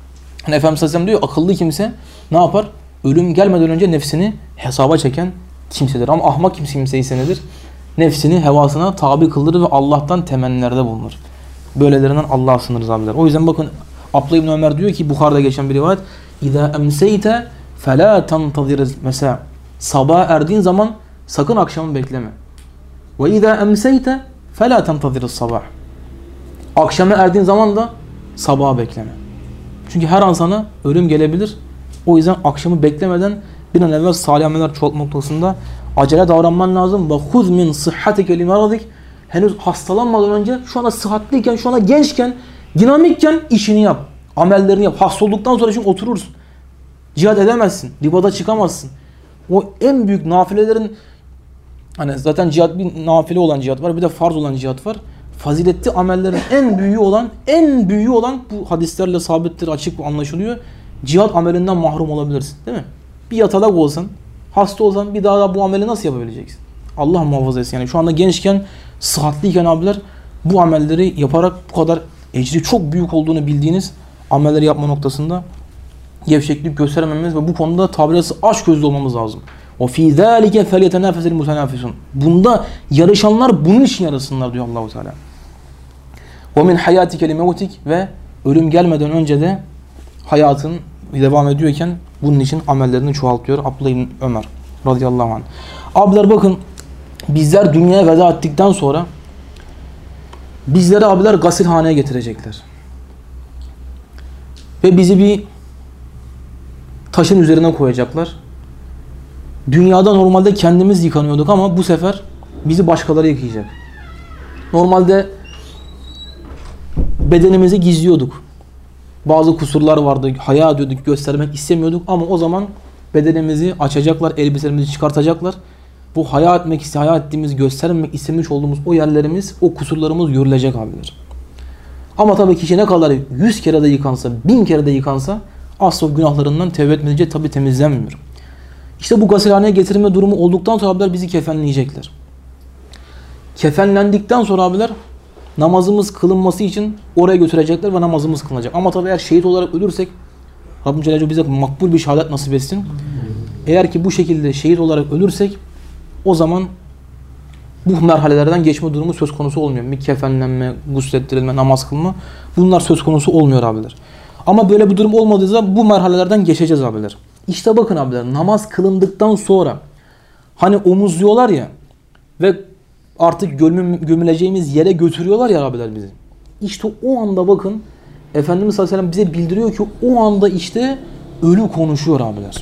Speaker 1: Hani Efendimiz Aleyhisselam diyor akıllı kimse ne yapar? Ölüm gelmeden önce nefsini hesaba çeken kimsedir. Ama ahmak kimse ise nedir? Nefsini hevasına tabi kıldırır ve Allah'tan temennilerde bulunur. Böylelerinden Allah'a sınırız abiler. O yüzden bakın Abdullah İbni Ömer diyor ki Bukhari'de geçen bir rivayet İzâ emseyte felâ tantaziril mesâ. Sabaha erdiğin zaman sakın akşamı bekleme. Ve izâ emseyte felâ tantaziril sabah. Akşama erdiğin zaman da sabaha bekleme. Çünkü her an sana ölüm gelebilir. O yüzden akşamı beklemeden bir an evvel salih ameller çoğaltmak noktasında acele davranman lazım. Ve huz min sıhhatike limeradik. Henüz hastalanmadan önce şu anda sıhhatliyken, şu anda gençken, dinamikken işini yap. Amellerini yap. Hasta olduktan sonra şimdi oturursun. Cihad edemezsin. Ribada çıkamazsın. O en büyük nafilelerin hani zaten cihad bir nafile olan cihad var. Bir de farz olan cihad var. Faziletli amellerin en büyüğü olan bu hadislerle sabittir, açık bu anlaşılıyor. Cihad amelinden mahrum olabilirsin. Değil mi? Bir yatalak olsan, hasta olsan bir daha bu ameli nasıl yapabileceksin? Allah muhafaza etsin. Yani şu anda gençken, sıhhatliyken abiler bu amelleri yaparak bu kadar ecri çok büyük olduğunu bildiğiniz amelleri yapma noktasında gevşeklik göstermememiz ve bu konuda tabiri açgözlü olmamız lazım. O fi zalike felyetenafesil mutanafisun. Bunda yarışanlar bunun için yarışsınlar diyor Allahu Teala. Ve min hayatike limevtik ve ölüm gelmeden önce de hayatın devam ediyorken bunun için amellerini çoğaltıyor Abdullah İbni Ömer radıyallahu anh. Abiler bakın bizler dünyaya veda ettikten sonra bizleri abiler gasilhaneye getirecekler. Ve bizi bir taşın üzerine koyacaklar. Dünyada normalde kendimiz yıkanıyorduk ama bu sefer bizi başkaları yıkayacak. Normalde bedenimizi gizliyorduk. Bazı kusurlar vardı, haya ediyorduk, göstermek istemiyorduk ama o zaman bedenimizi açacaklar, elbiselerimizi çıkartacaklar. Bu haya ettiğimiz, göstermek istemiş olduğumuz o yerlerimiz, o kusurlarımız görülecek abiler. Ama tabii kişi ne kadar 100 kere de yıkansa, 1000 kere de yıkansa asla günahlarından tevbe etmeyince tabii temizlenmiyor. İşte bu gasilhaneye getirme durumu olduktan sonra abiler bizi kefenleyecekler. Kefenlendikten sonra abiler namazımız kılınması için oraya götürecekler ve namazımız kılınacak. Ama tabii eğer şehit olarak ölürsek Rabbim Celle Celaluhu bize makbul bir şehadet nasip etsin. Eğer ki bu şekilde şehit olarak ölürsek o zaman bu merhalelerden geçme durumu söz konusu olmuyor. Bir kefenlenme, guslettirilme, namaz kılma bunlar söz konusu olmuyor abiler. Ama böyle bir durum olmadığı zaman bu merhalelerden geçeceğiz abiler. İşte bakın abiler namaz kılındıktan sonra hani omuzluyorlar ya ve artık gömüleceğimiz yere götürüyorlar ya abiler bizi. İşte o anda bakın Efendimiz sallallahu aleyhi ve sellem bize bildiriyor ki o anda işte ölü konuşuyor abiler.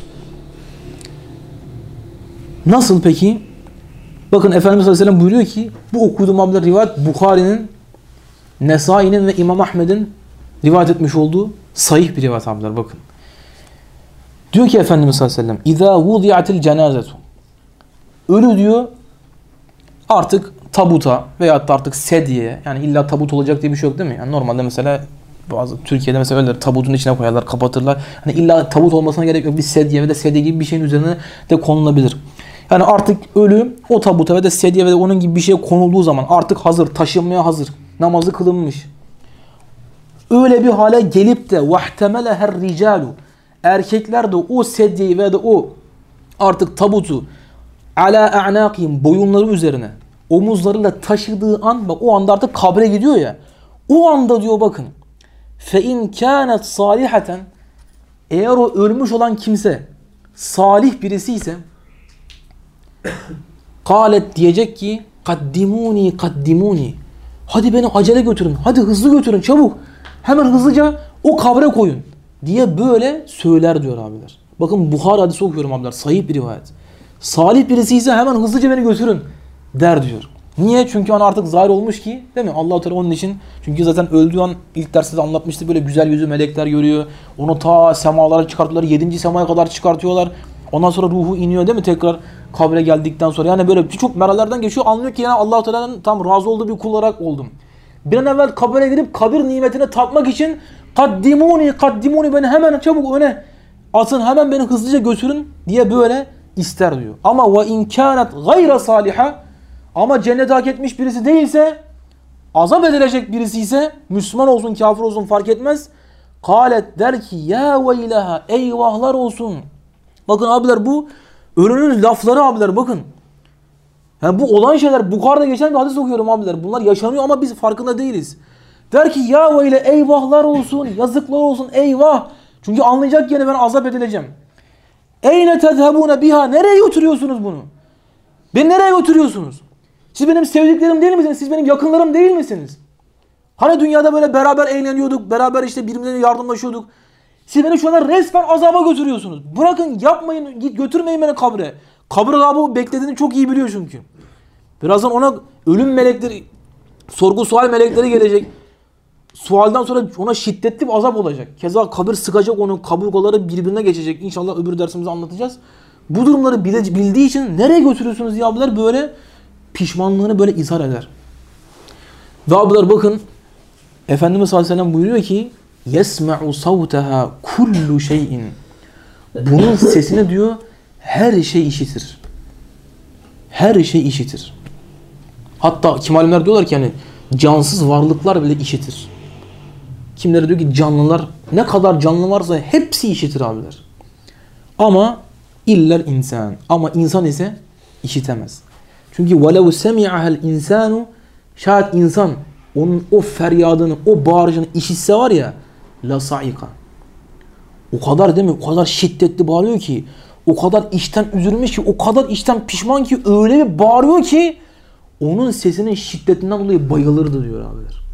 Speaker 1: Nasıl peki? Bakın Efendimiz sallallahu aleyhi ve sellem buyuruyor ki bu okuduğum abiler rivayet Bukhari'nin, Nesai'nin ve İmam Ahmed'in rivayet etmiş olduğu sahih bir rivayet abiler bakın. Diyor ki Efendimiz sallallahu aleyhi ve sellem اِذَا وُضِعَتِ الْجَنَازَةُ ölü diyor artık tabuta veyahut da artık sedyeye yani illa tabut olacak diye bir şey yok değil mi? Yani normalde mesela bazı Türkiye'de mesela öyle tabutun içine koyarlar, kapatırlar. Hani illa tabut olmasına gerek yok. Bir sedye ve de sedye gibi bir şeyin üzerine de konulabilir. Yani artık ölü o tabuta ve de sedye ve de onun gibi bir şeye konulduğu zaman artık hazır, taşınmaya hazır. Namazı kılınmış. Öyle bir hale gelip de وَاحْتَمَلَهَا الرِّجَالُ erkekler de o sedyeyi ve de o artık tabutu ala a'naqihim boyunları üzerine omuzlarıyla taşıdığı an ve o anda artık kabre gidiyor ya. O anda diyor bakın. Fe in kanet salihaten eğer o ölmüş olan kimse salih birisi ise kalet diyecek ki kaddimuni hadi beni acele götürün. Hadi hızlı götürün çabuk. Hemen hızlıca o kabre koyun diye böyle söyler diyor abiler. Bakın Bukhari hadisi okuyorum abiler. Sahih bir rivayet. Salih birisi ise hemen hızlıca beni götürün der diyor. Niye? Çünkü an artık zahir olmuş ki değil mi? Allah-u Teala onun için. Çünkü zaten öldüğü an ilk derste de anlatmıştı. Böyle güzel yüzü melekler görüyor. Onu ta semalara çıkartıyorlar. 7. semaya kadar çıkartıyorlar. Ondan sonra ruhu iniyor değil mi? Tekrar kabre geldikten sonra. Yani böyle birçok merhalelerden geçiyor. Anlıyor ki yani Allah-u Teala'nın tam razı olduğu bir kul olarak oldum. Bir an evvel kabre gidip kabir nimetine tatmak için kaddimuni beni hemen çabuk öne atın. Hemen beni hızlıca götürün diye böyle ister diyor. Ama ve imkanet gayra saliha ama cennet hak etmiş birisi değilse azap edilecek birisi ise Müslüman olsun kafir olsun fark etmez. Kâlet der ki ya veyleha, eyvahlar olsun. Bakın abiler, bu ölünün lafları abiler, bakın. Yani bu olan şeyler, Bukhari'de geçen bir hadis okuyorum abiler. Bunlar yaşanıyor ama biz farkında değiliz. Der ki ya veyle, eyvahlar olsun, yazıklar olsun, eyvah. Çünkü anlayacak yani ben azap edileceğim. Eyne tezhebune biha, nereye götürüyorsunuz bunu? Beni nereye götürüyorsunuz? Siz benim sevdiklerim değil misiniz? Siz benim yakınlarım değil misiniz? Hani dünyada böyle beraber eğleniyorduk, beraber işte birbirine yardımlaşıyorduk. Siz beni şu anda resmen azaba götürüyorsunuz. Bırakın, yapmayın, git götürmeyin beni kabre. Kabir azabı beklediğini çok iyi biliyor çünkü. Birazdan ona ölüm melekleri, sorgu sual melekleri gelecek. Sualdan sonra ona şiddetli bir azap olacak. Keza kabir sıkacak onu, kaburgaları birbirine geçecek. İnşallah öbür dersimizde anlatacağız. Bu durumları bildiği için nereye götürüyorsunuz diye abiler böyle pişmanlığını böyle izhar eder. Ve abiler bakın, Efendimiz sallallahu aleyhi ve sellem buyuruyor ki yesma'u savtaha kullu şeyin. Bunun sesini diyor her şey işitir. Her şey işitir. Hatta kim alimler diyorlar ki yani cansız varlıklar bile işitir. Kimleri diyor ki canlılar, ne kadar canlı varsa hepsi işitir abiler. Ama illel insan. Ama insan ise işitemez. Çünkü وَلَوْ سَمِعَهَا الْاِنْسَانُ, şayet insan onun o feryadını, o bağırışını işitse var ya, لَصَعِقَ. O kadar değil mi? O kadar şiddetli bağırıyor ki, o kadar içten üzülmüş ki, o kadar içten pişman ki, öyle bir bağırıyor ki onun sesinin şiddetinden dolayı bayılırdı diyor abiler.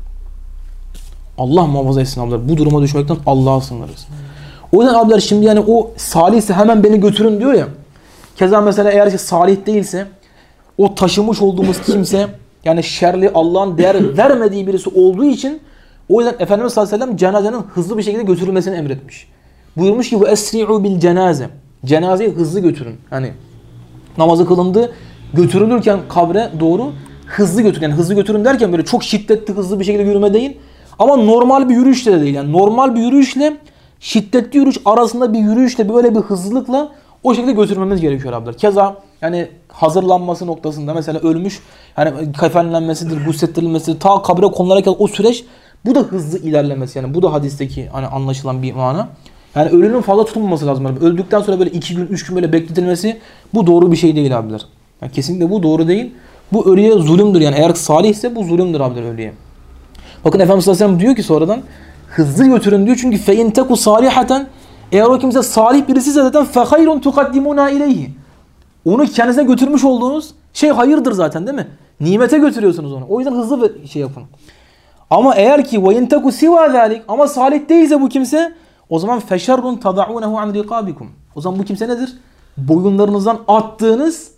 Speaker 1: Allah muhafaza etsin abiler. Bu duruma düşmekten Allah'a sığınırız. O yüzden abiler şimdi yani o salihse hemen beni götürün diyor ya. Keza mesela eğer ki salih değilse, o taşımış olduğumuz kimse yani şerli, Allah'ın değer vermediği birisi olduğu için o yüzden Efendimiz sallallahu aleyhi ve sellem cenazenin hızlı bir şekilde götürülmesini emretmiş. Buyurmuş ki bu esri'u bil cenaze. Cenazeyi hızlı götürün. Hani namazı kılındı, götürülürken kabre doğru hızlı götürün. Yani hızlı götürün derken böyle çok şiddetli hızlı bir şekilde yürüme değil. Ama normal bir yürüyüşle de değil. Yani normal bir yürüyüşle şiddetli yürüyüş arasında bir yürüyüşle böyle bir hızlılıkla o şekilde götürmemiz gerekiyor abiler. Keza yani hazırlanması noktasında mesela ölmüş, yani kefenlenmesidir, guslettirilmesidir, ta kabre konularken o süreç, bu da hızlı ilerlemesi. Yani bu da hadisteki hani anlaşılan bir mana. Yani ölünün fazla tutulmaması lazım. Yani öldükten sonra böyle 2 gün 3 gün böyle bekletilmesi, bu doğru bir şey değil abiler. Yani kesinlikle bu doğru değil. Bu ölüye zulümdür yani, eğer salihse bu zulümdür abiler ölüye. Bakın Efendimiz sallallahu aleyhi ve sellem diyor ki sonradan hızlı götürün diyor çünkü fe in teku salihaten, eğer o kimse salih birisi zaten fe hayrun tukaddimuna ileyhi. Onu kendisine götürmüş olduğunuz şey hayırdır zaten değil mi? Nimete götürüyorsunuz onu. O yüzden hızlı bir şey yapın. Ama eğer ki ve in teku siva zalik, ama salih değilse bu kimse, o zaman feşerrun tadaunehu an riqabikum. O zaman bu kimse nedir? Boyunlarınızdan attığınız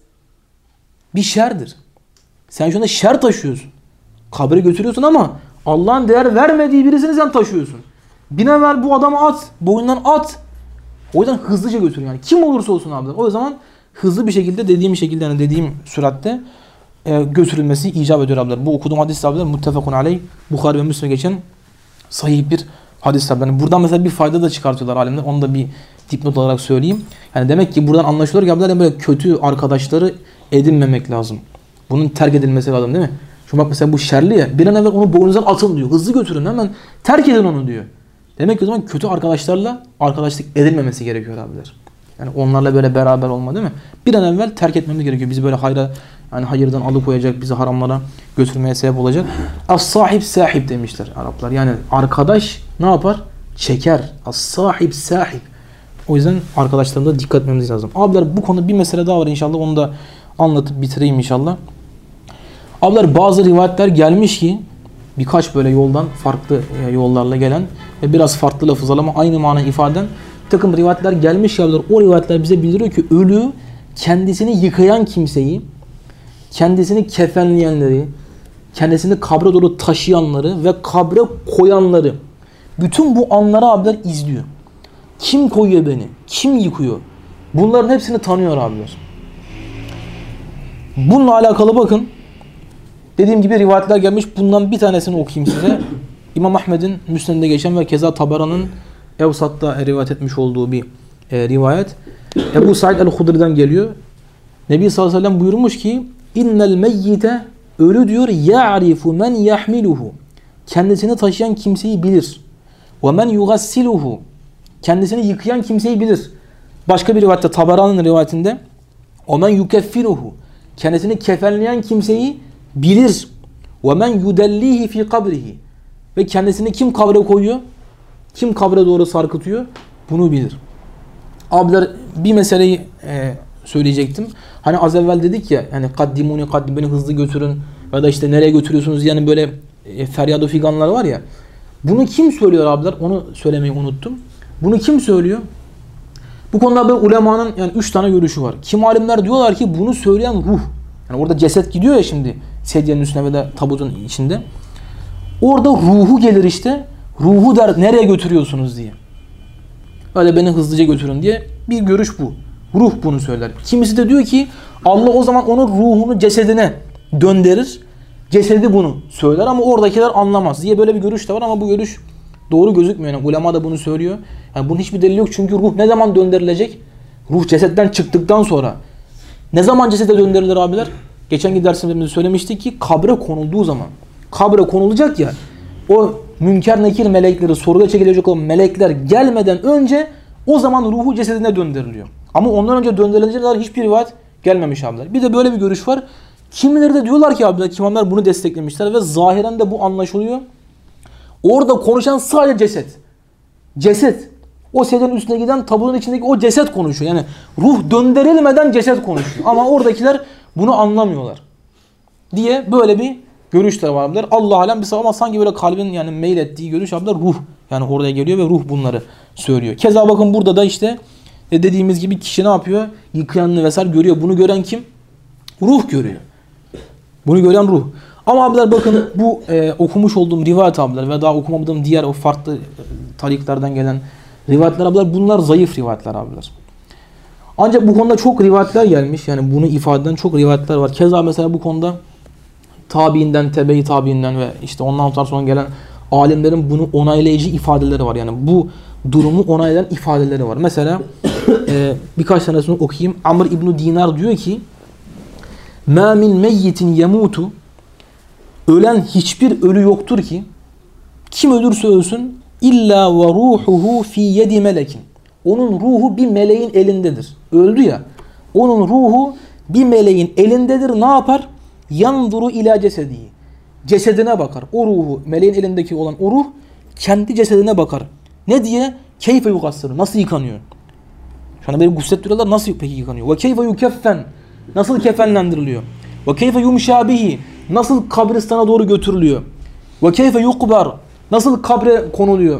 Speaker 1: bir şerdir. Sen şu anda şer taşıyorsun. Kabre götürüyorsun ama Allah'ın değer vermediği birisini sen taşıyorsun. Bir an evvel bu adamı at. Boyundan at. O yüzden hızlıca götür yani. Kim olursa olsun abi. O zaman hızlı bir şekilde, dediğim şekilde, yani dediğim süratte götürülmesi icap ediyor abiler. Bu okuduğum hadis abiler muttefakun aleyh. Bukhari ve Müslim'e geçen sahih bir hadis abiler. Yani buradan mesela bir fayda da çıkartıyorlar alimler. Onu da bir dipnot olarak söyleyeyim. Yani demek ki buradan anlaşılıyor ki abiler, yani böyle kötü arkadaşları edinmemek lazım. Bunun terk edilmesi lazım değil mi? Şu bak mesela bu şerli ya. Bir an evvel onu boynunuzdan atın diyor. Hızlı götürün, hemen terk edin onu diyor. Demek ki o zaman kötü arkadaşlarla arkadaşlık edilmemesi gerekiyor abiler. Yani onlarla böyle beraber olma değil mi? Bir an evvel terk etmemiz gerekiyor. Bizi böyle yani hayırdan alıkoyacak, bizi haramlara götürmeye sebep olacak. As-sahib sahib demişler Araplar. Yani arkadaş ne yapar? Çeker. As-sahib sahib. O yüzden arkadaşlarımıza dikkat etmemiz lazım. Abiler bu konuda bir mesele daha var inşallah. Onu da anlatıp bitireyim inşallah. Abiler bazı rivayetler gelmiş ki birkaç böyle yoldan, farklı yollarla gelen ve biraz farklı lafızlar ama aynı mana ifade eden takım rivayetler gelmiş ya abiler. O rivayetler bize bildiriyor ki ölü kendisini yıkayan kimseyi, kendisini kefenleyenleri, kendisini kabre doğru taşıyanları ve kabre koyanları, bütün bu anları abiler izliyor. Kim koyuyor beni? Kim yıkıyor? Bunların hepsini tanıyor abiler. Bununla alakalı bakın. Dediğim gibi rivayetler gelmiş. Bundan bir tanesini okuyayım size. İmam Ahmed'in Müsned'inde geçen ve keza Taberani'nin Evsat'ta rivayet etmiş olduğu bir rivayet. Ebu Said el-Hudri'den geliyor. Nebi sallallahu aleyhi ve sellem buyurmuş ki innel meyyite, ölü diyor, ya'rifu men yahmiluhu, kendisini taşıyan kimseyi bilir. وَمَنْ يُغَسِّلُهُ kendisini yıkayan kimseyi bilir. Başka bir rivayette, Taberani'nin rivayetinde وَمَنْ يُكَفِّنُهُ kendisini kefenleyen kimseyi bilir. وَمَنْ يُدَلِّهِ فِي قَبْرِهِ ve kendisini kim kabre koyuyor, kim kabre doğru sarkıtıyor, bunu bilir. Abiler, bir meseleyi söyleyecektim. Hani az evvel dedik ya, yani kaddimuni kaddim, beni hızlı götürün ya da işte nereye götürüyorsunuz, yani böyle feryat-ı figanlar var ya. Bunu kim söylüyor abiler? Onu söylemeyi unuttum. Bunu kim söylüyor? Bu konuda böyle ulemanın yani 3 tane görüşü var. Kim alimler diyorlar ki bunu söyleyen ruh. Yani orada ceset gidiyor ya şimdi sedyenin üstüne ve de tabutun içinde. Orada ruhu gelir işte. Ruhu der nereye götürüyorsunuz diye. Öyle beni hızlıca götürün diye bir görüş bu. Ruh bunu söyler. Kimisi de diyor ki Allah o zaman onun ruhunu cesedine döndürür. Cesedi bunu söyler ama oradakiler anlamaz diye böyle bir görüş de var ama bu görüş doğru gözükmüyor. Yani ulema da bunu söylüyor. Yani bunun hiçbir delili yok çünkü ruh ne zaman döndürülecek? Ruh cesetten çıktıktan sonra. Ne zaman cesede döndürülür abiler? Geçenki dersimizde söylemiştik ki kabre konulduğu zaman. Kabre konulacak ya, o münker nekir melekleri, soruya çekilecek olan melekler gelmeden önce o zaman ruhu cesedine döndürülüyor. Ama ondan önce döndürülecek kadar hiçbir rivayet gelmemiş abiler. Bir de böyle bir görüş var. Kimileri de diyorlar ki abiler, imamlar bunu desteklemişler ve zahiren de bu anlaşılıyor. Orada konuşan sadece ceset. Ceset. O sedyenin üstüne giden tabutun içindeki o ceset konuşuyor. Yani ruh döndürülmeden ceset konuşuyor. Ama oradakiler bunu anlamıyorlar diye böyle bir görüşler var abiler. Allah alem bir ama sanki böyle kalbin yani meyil ettiği görüş abiler ruh. Yani oraya geliyor ve ruh bunları söylüyor. Keza bakın burada da işte dediğimiz gibi kişi ne yapıyor? Yıkayanını vesaire görüyor. Bunu gören kim? Ruh görüyor. Bunu gören ruh. Ama abiler bakın bu okumuş olduğum rivayet abiler ve daha okumadığım diğer o farklı tariklerden gelen rivayetler abiler, bunlar zayıf rivayetler abiler. Ancak bu konuda çok rivayetler gelmiş. Yani bunu ifade eden çok rivayetler var. Keza mesela bu konuda tabiinden, tebe-i tabiinden ve işte ondan sonra gelen alimlerin bunu onaylayıcı ifadeleri var. Yani bu durumu onaylayan ifadeleri var. Mesela birkaç tanesini okuyayım. Amr İbn Dinar diyor ki: "Ma min meyyitin yemutu" ölen hiçbir ölü yoktur ki kim ölürse ölsün illa ve ruhuhu fi yedi melekin. Onun ruhu bir meleğin elindedir. Öldü ya. Onun ruhu bir meleğin elindedir. Ne yapar? Yanzuru ila cesedihi. Cesedine bakar. O ruhu, meleğin elindeki olan o ruh kendi cesedine bakar. Ne diye? Keyfe yugassırı. Nasıl yıkanıyor? Şu an böyle guslettiriyorlar. Nasıl peki yıkanıyor? Ve keyfe yukeffen. Nasıl kefenlendiriliyor? Ve keyfe yumşabihi. Nasıl kabristana doğru götürülüyor? Ve keyfe yukbar. Nasıl kabre konuluyor?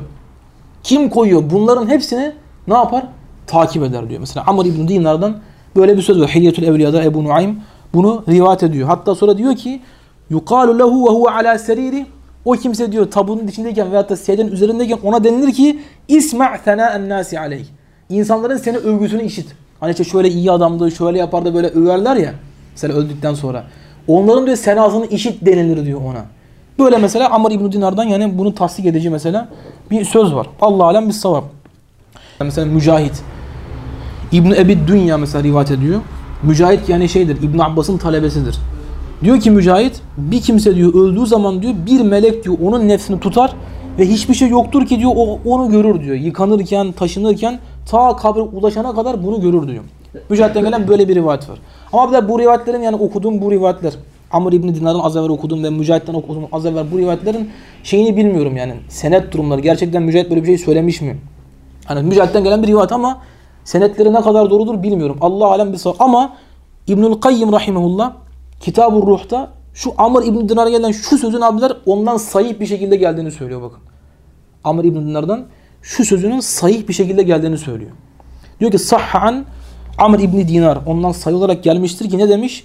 Speaker 1: Kim koyuyor? Bunların hepsini ne yapar? Takip eder diyor. Mesela Amr İbn Dinar'dan böyle bir söz var. Hilyetül Evliya'da Ebu Nuaym bunu rivayet ediyor. Hatta sonra diyor ki yuqalu lehu ve huve ala seriri. O kimse diyor tabutun içindeyken veyahut da sedyenin üzerindeyken ona denilir ki isma' sena'en nasi aleyh. İnsanların seni övgüsünü işit. Hani işte şöyle iyi adamdı, şöyle yapar da böyle överler ya. Mesela öldükten sonra. Onların diyor senasını işit denilir diyor ona. Böyle mesela Amr İbn Dinar'dan yani bunu tasdik edici mesela bir söz var. Allah alem bis savab. Mesela Mücahit İbn Ebi Dünya mesela rivayet ediyor. Mücahit yani şeydir, İbn Abbas'ın talebesidir. Diyor ki Mücahit, bir kimse diyor öldüğü zaman diyor bir melek diyor onun nefsini tutar ve hiçbir şey yoktur ki diyor onu görür diyor. Yıkanırken, taşınırken ta kabre ulaşana kadar bunu görür diyor. Mücahit'ten gelen böyle bir rivayet var. Ama bir de bu rivayetlerin yani okuduğum bu rivayetler Amr İbn Dinar'dan az evvel okudum ve Mücahit'ten okudum az evvel bu rivayetlerin şeyini bilmiyorum yani. Senet durumları. Gerçekten Mücahit böyle bir şey söylemiş mi? Hani Mücahit'ten gelen bir rivayet ama senetleri ne kadar doğrudur bilmiyorum. Allah alem bir sağ. Ama İbnül Kayyim rahimehullah Kitab-ı Ruh'ta şu Amr İbn Dinar'a gelen şu sözün abiler ondan sahih bir şekilde geldiğini söylüyor bakın. Amr İbn Dinar'dan şu sözünün sahih bir şekilde geldiğini söylüyor. Diyor ki sahhan Amr İbn Dinar ondan sahih olarak gelmiştir ki ne demiş?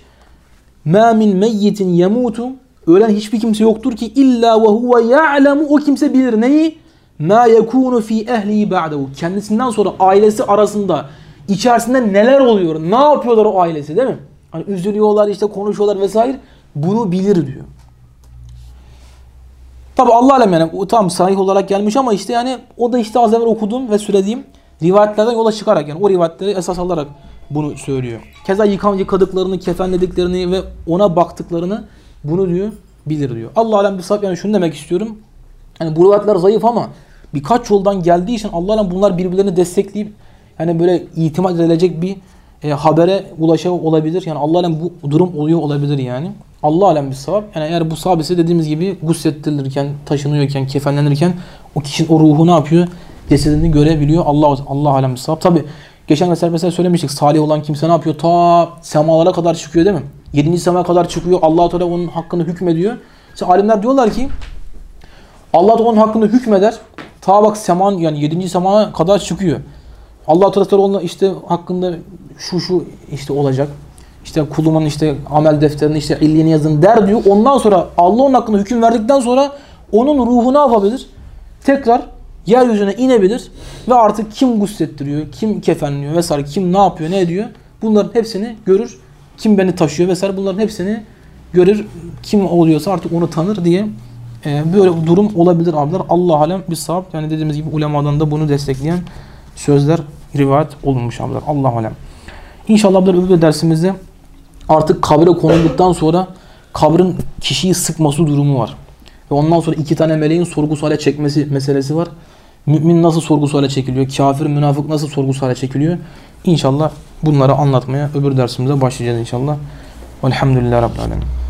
Speaker 1: Ma min meyyitin yemutu ölen hiçbir kimse yoktur ki illa ve huve ya'lemu o kimse bilir neyi? Ma yekunu fi ehli ba'dehu kendisinden sonra ailesi arasında içerisinde neler oluyor? Ne yapıyorlar o ailesi değil mi? Hani üzülüyorlar işte konuşuyorlar vesaire. Bunu bilir diyor. Tabi Allah alem yani o tam sahih olarak gelmiş ama işte yani o da işte az evvel okuduğum ve söylediğim rivayetlerden yola çıkarak yani o rivayetleri esas alarak bunu söylüyor. Keza yıkadıklarını, kefenlediklerini ve ona baktıklarını bunu diyor bilir diyor. Allah alem bir sabit yani şunu demek istiyorum. Yani bu rivayetler zayıf ama birkaç yoldan geldiği için Allah'la bunlar birbirlerini destekleyip yani böyle itimat edilecek bir habere ulaşıyor olabilir. Yani Allah'la bu durum oluyor olabilir yani. Allah alem bir sevap. Yani eğer bu sevap ise dediğimiz gibi guslettirilirken, taşınıyorken, kefenlenirken o kişinin o ruhu ne yapıyor? Cesedini görebiliyor. Allah alem bir sevap. Tabi geçen mesela söylemiştik. Salih olan kimse ne yapıyor? Ta semalara kadar çıkıyor değil mi? 7. semaya kadar çıkıyor. Allah Teala onun hakkında hükmediyor. İşte alimler diyorlar ki Allah da onun hakkında hükmeder. Ta bak seman yani 7. semaya kadar çıkıyor. Allah Teala onun işte hakkında şu işte olacak. İşte kulumun işte amel defterini işte illiğini yazın der diyor. Ondan sonra Allah onun hakkında hüküm verdikten sonra onun ruhu ne yapabilir? Tekrar yeryüzüne inebilir ve artık kim guslettiriyor, kim kefenliyor vesaire, kim ne yapıyor, ne ediyor? Bunların hepsini görür. Kim beni taşıyor vesaire bunların hepsini görür. Kim oluyorsa artık onu tanır diye böyle bir durum olabilir abiler. Allah alem bir sahab. Yani dediğimiz gibi ulemadan da bunu destekleyen sözler rivayet olunmuş abiler. Allah alem. İnşallah abiler öbür dersimizde artık kabre konulduktan sonra kabrin kişiyi sıkması durumu var. Ve ondan sonra 2 tane meleğin sorgu suale çekmesi meselesi var. Mümin nasıl sorgu suale çekiliyor? Kafir, münafık nasıl sorgu suale çekiliyor? İnşallah bunları anlatmaya öbür dersimize başlayacağız inşallah. Velhamdülillahi Rabbil Alemin.